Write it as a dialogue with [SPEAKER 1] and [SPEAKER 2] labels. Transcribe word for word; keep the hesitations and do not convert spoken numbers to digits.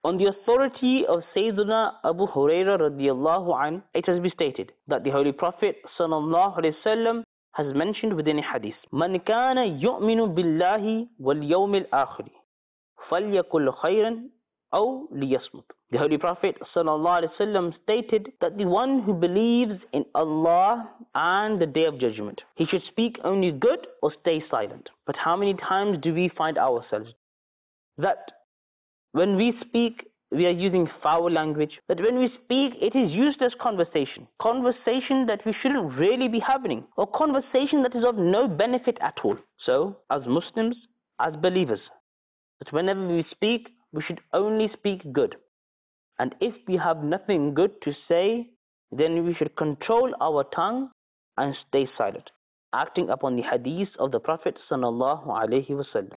[SPEAKER 1] On the authority of Sayyidina Abu Hurairah radiallahu an, it has been stated that the Holy Prophet sallallahu alaihi wasallam has mentioned within a hadith, "Man kana yu'minu billahi wal yawmil akhir, falyakul khayran aw liyasmut." The Holy Prophet sallallahu alaihi wasallam stated that the one who believes in Allah and the Day of Judgment, he should speak only good or stay silent. But how many times do we find ourselves that when we speak, we are using foul language, that when we speak, it is used as conversation. Conversation that we shouldn't really be having, or conversation that is of no benefit at all. So, as Muslims, as believers, that whenever we speak, we should only speak good. And if we have nothing good to say, then we should control our tongue and stay silent, acting upon the hadith of the Prophet sallallahu alaihi wasallam.